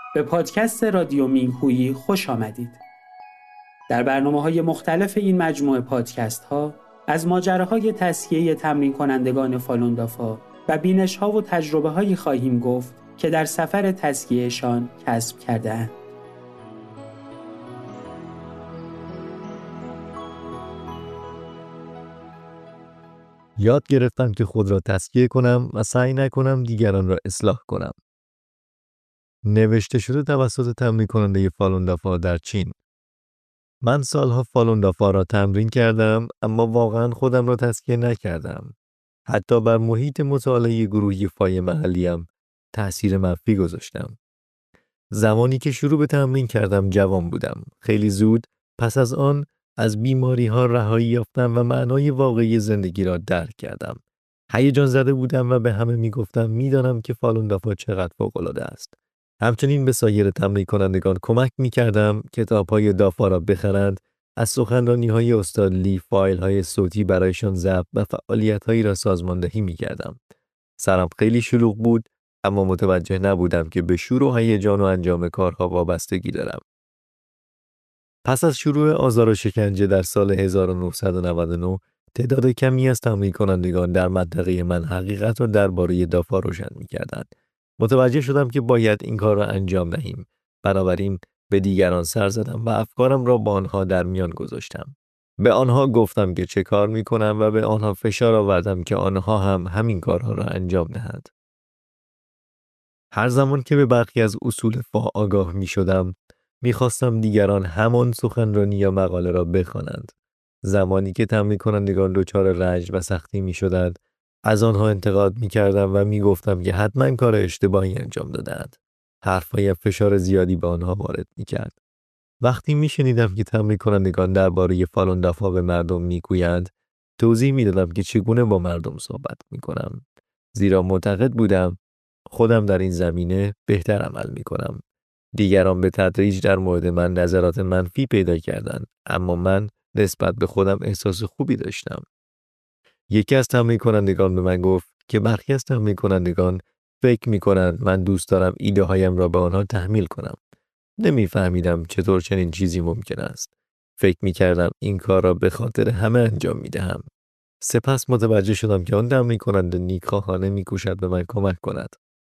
به پادکست رادیو مینگهویی خوش آمدید. در برنامه‌های مختلف این مجموعه پادکست‌ها از ماجراهای تصفیه تمرین کنندگان فالون دافا و بینش‌ها و تجربه‌هایی خواهیم گفت که در سفر تزکیه‌شان کسب کرده‌اند. یاد گرفتم که خود را تزکیه کنم و سعی نکنم دیگران را اصلاح کنم. نوشته شده توسط تمرین کننده فالون دافا در چین. من سالها فالون دافا را تمرین کردم اما واقعا خودم را تزکیه نکردم. حتی بر محیط مطالعه گروهی فای محلیم تأثیر منفی گذاشتم. زمانی که شروع به تمرین کردم جوان بودم. خیلی زود پس از آن از بیماری ها رهایی یافتم و معنای واقعی زندگی را درک کردم. هیجان زده بودم و به همه میگفتم میدانم که فالون دافا چقدر فوق‌العاده است. همچنین به سایر تمرین کنندگان کمک میکردم کتاب‌های دافا را بخرند، از سخنرانی‌های استاد لی فایل‌های صوتی برایشان ضبط و فعالیت‌هایی را سازماندهی میکردم. سرم خیلی شلوغ بود اما متوجه نبودم که به شور و هیجان و انجام کارها وابستگی دارم. پس از شروع آزار و شکنجه در سال 1999 تعداد کمی از تمرین کنندگان در منطقه من حقیقت را درباره دافا روشن می‌کردند. متوجه شدم که باید این کار را انجام دهیم. بنابراین به دیگران سر زدم و افکارم را با آنها در میان گذاشتم. به آنها گفتم که چه کار می‌کنم و به آنها فشار آوردم که آنها هم همین کارها را انجام دهند. هر زمان که به برخی از اصول فا آگاه می شدم، می خواستم دیگران همان سخنرانی یا مقاله را بخوانند. زمانی که تمرین کنندگان دچار رنج و سختی می شدند، از آنها انتقاد می کردم و می گفتم که حتما کار اشتباهی انجام دادند. حرفهای فشار زیادی به آنها وارد می کرد. وقتی می شنیدم که تمرین کنندگان درباره فالون دافا به مردم می گویند، توضیح می دادم که چگونه با مردم صحبت می کنم. زیرا معتقد بودم خودم در این زمینه بهتر عمل می کنم. دیگران به تدریج در مورد من نظرات منفی پیدا کردند، اما من نسبت به خودم احساس خوبی داشتم. یکی از تمرین کنندگان به من گفت که برخی از تمرین کنندگان فکر می کنند من دوست دارم ایده هایم را به آنها تحمیل کنم. نمیفهمیدم چطور چنین چیزی ممکن است. فکر می کردم این کار را به خاطر همه انجام می دهم. سپس متوجه شدم که آن تمرین کننده نیکخواهانه می کوشد به من کمک کند.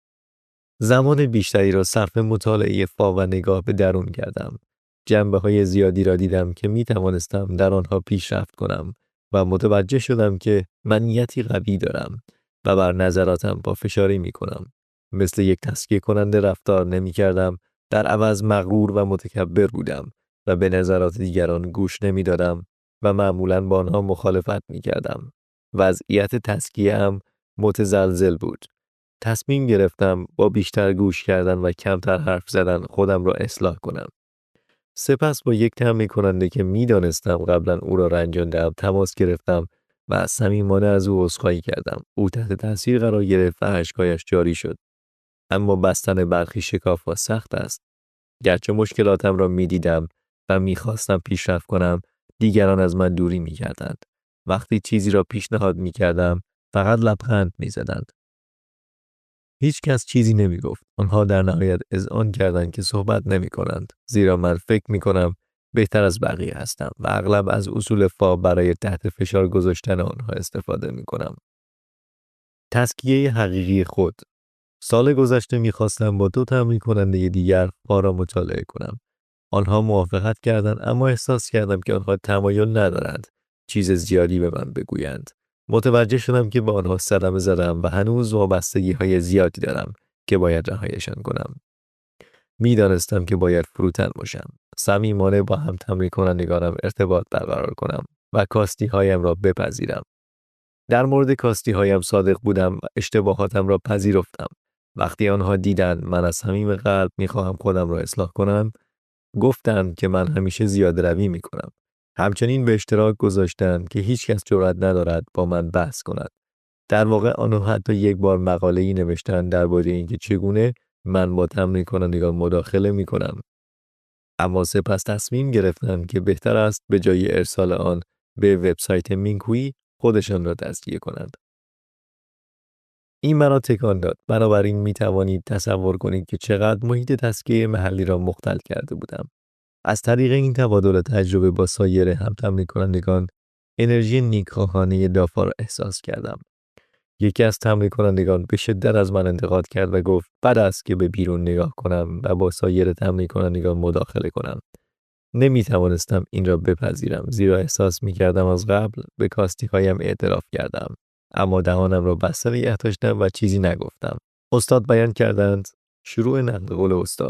زمان بیشتری را صرف مطالعه فا و نگاه به درون کردم. جنبه‌های زیادی را دیدم که می توانستم در آنها پیشرفت کنم و متوجه شدم که من نیتی قوی دارم و بر نظراتم پافشاری می کنم. مثل یک تزکیه کننده رفتار نمی کردم، در عوض مغرور و متکبر بودم و به نظرات دیگران گوش نمی دادم و معمولاً با آنها مخالفت می کردم. وضعیت تزکیه‌ام متزلزل بود. تصمیم گرفتم با بیشتر گوش کردن و کمتر حرف زدن خودم را اصلاح کنم. سپس با یک تمرین کننده که می دانستم قبلا او را رنجانده‌ام تماس گرفتم و صمیمانه از او عذرخواهی کردم. او تحت تاثیر قرار گرفت و اشک‌هایش جاری شد. اما بستن برخی شکاف‌ها سخت است. گرچه مشکلاتم را می دیدم و می خواستم پیشرفت کنم، دیگران از من دوری می کردند. وقتی چیزی را پیشنهاد می کردم، فقط لبخند می زدند. هیچ کس چیزی نمی گفت. آنها در نهایت اذعان کردند که صحبت نمی کنند. زیرا من فکر می کنم بهتر از بقیه هستم و اغلب از اصول فا برای تحت فشار گذاشتن آنها استفاده می کنم. تزکیه حقیقی خود. سال گذشته می خواستم با 2 تمرین کننده دیگر فا را مطالعه کنم. آنها موافقت کردند اما احساس کردم که آنها تمایل ندارند چیز زیادی به من بگویند. متوجه شدم که با آنها صدمه زدم و هنوز وابستگی‌های زیادی دارم که باید رهایشان کنم. میدانستم که باید فروتن باشم. صمیمانه با هم تمرین کنندگانم ارتباط برقرار کنم و کاستی‌هایم را بپذیرم. در مورد کاستی‌هایم صادق بودم و اشتباهاتم را پذیرفتم. وقتی آنها دیدند من از صمیم قلب می‌خواهم خودم را اصلاح کنم، گفتند که من همیشه زیاده روی می‌کنم. همچنین به اشتراک گذاشتند که هیچ کس جرئت ندارد با من بحث کند. در واقع آنها حتی یک بار مقاله‌ای نوشتند درباره اینکه چگونه من با تمرین کنندگان مداخله می‌کنم. اما سپس تصمیم گرفتند که بهتر است به جای ارسال آن به وبسایت مینگهویی خودشان را تزکیه کنند. این مرا تکان داد. بنابراین می توانید تصور کنید که چقدر محیط تسکیه محلی را مختل کرده بودم. از طریق این تبادل تجربه با سایر هم تمرین کنندگان انرژی نیکخواهانه دافا را احساس کردم. یکی از تمرین کنندگان به شدت از من انتقاد کرد و گفت بد است که به بیرون نگاه کنم و با سایر تمرین کنندگان مداخله کنم. نمی توانستم این را بپذیرم، زیرا احساس می کردم از قبل به کاستی هایم اعتراف کردم، اما دهانم را بسته نگه داشتم و چیزی نگفتم. استاد بیان کردند شروع نقل قول استاد.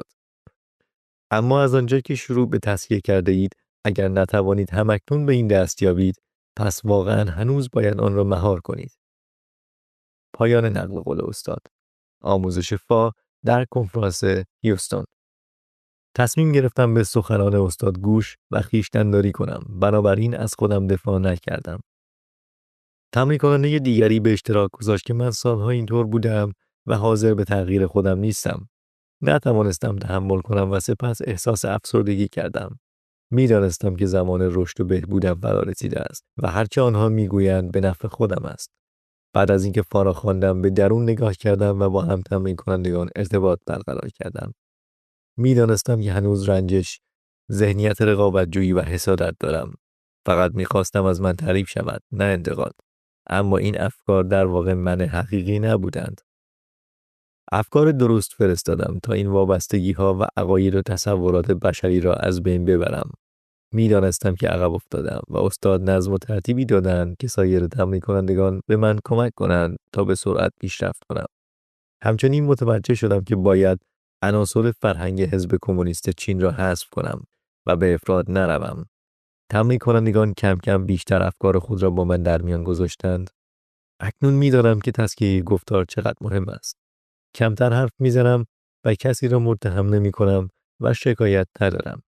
اما از آنجا که شروع به تسکیه کرده اید، اگر نتوانید همکنون به این دست یابید، پس واقعا هنوز باید آن را مهار کنید. پایان نقل قول استاد. آموزش فا در کنفرانس هیوستون. تصمیم گرفتم به سخنان استاد گوش و خویشتن‌داری کنم، بنابراین از خودم دفاع نکردم. تمرین کننده دیگری به اشتراک گذاشت که من سالها اینطور بودم و حاضر به تغییر خودم نیستم. نتوانستم تحمل کنم و سپس احساس افسردگی کردم. می‌دانستم که زمان رشد و بهبودم فرا رسیده است و هرچه آنها میگویند به نفع خودم است. بعد از اینکه فارغ خواندم به درون نگاه کردم و با هم تمرین کنندگان ارتباط برقرار کردم. می‌دانستم که هنوز رنجش، ذهنیت رقابت‌جویی و حسادت دارم. فقط می‌خواستم از من تعریف شود، نه انتقاد. اما این افکار در واقع من حقیقی نبودند. افکار درست فرستادم تا این وابستگی‌ها و عقاید و تصورات بشری را از بین ببرم. می‌دانستم که عقب افتادم و استاد نظم و ترتیبی دادند که سایر تمرین کنندگان به من کمک کنند تا به سرعت پیشرفت کنم. همچنین متوجه شدم که باید عناصر فرهنگ حزب کمونیست چین را حذف کنم و به افراد نروم. تمرین کنندگان کم کم بیشتر افکار خود را با من در میان گذاشتند. اکنون می‌دانم که تسکیه گفتار چقدر مهم است. کمتر حرف میزنم و کسی را متهم نمی‌کنم و شکایت ندارم.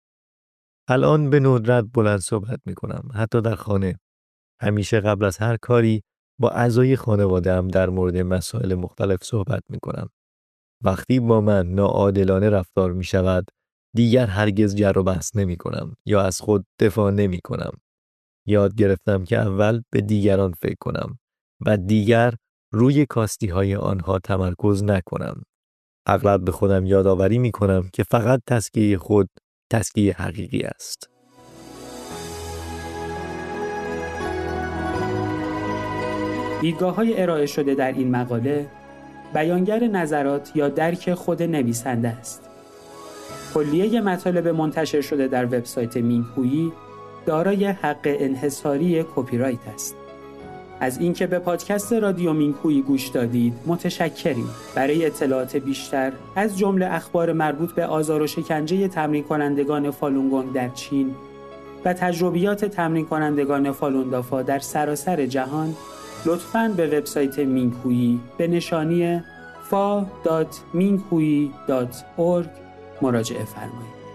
الان به ندرت بلند صحبت می‌کنم، حتی در خانه. همیشه قبل از هر کاری با اعضای خانواده‌ام در مورد مسائل مختلف صحبت می‌کنم. وقتی با من ناعادلانه رفتار می‌شود، دیگر هرگز جر و بحث نمی‌کنم یا از خود دفاع نمی‌کنم. یاد گرفتم که اول به دیگران فکر کنم و دیگر روی کاستی‌های آنها تمرکز نکنم. اغلب به خودم یادآوری می‌کنم که فقط تسکیه خود تسکیه حقیقی است. دیدگاه‌های ارائه شده در این مقاله بیانگر نظرات یا درک خود نویسنده است. کلیه مطالب منتشر شده در وبسایت مینگهویی دارای حق انحصاری کپی رایت است. از اینکه به پادکست رادیو مینگهویی گوش دادید متشکریم. برای اطلاعات بیشتر از جمله اخبار مربوط به آزار و شکنجه تمرین کنندگان فالون گونگ در چین و تجربیات تمرین کنندگان فالون دافا در سراسر جهان، لطفاً به وبسایت مینگهویی به نشانی fa.minghui.org مراجعه فرمایید.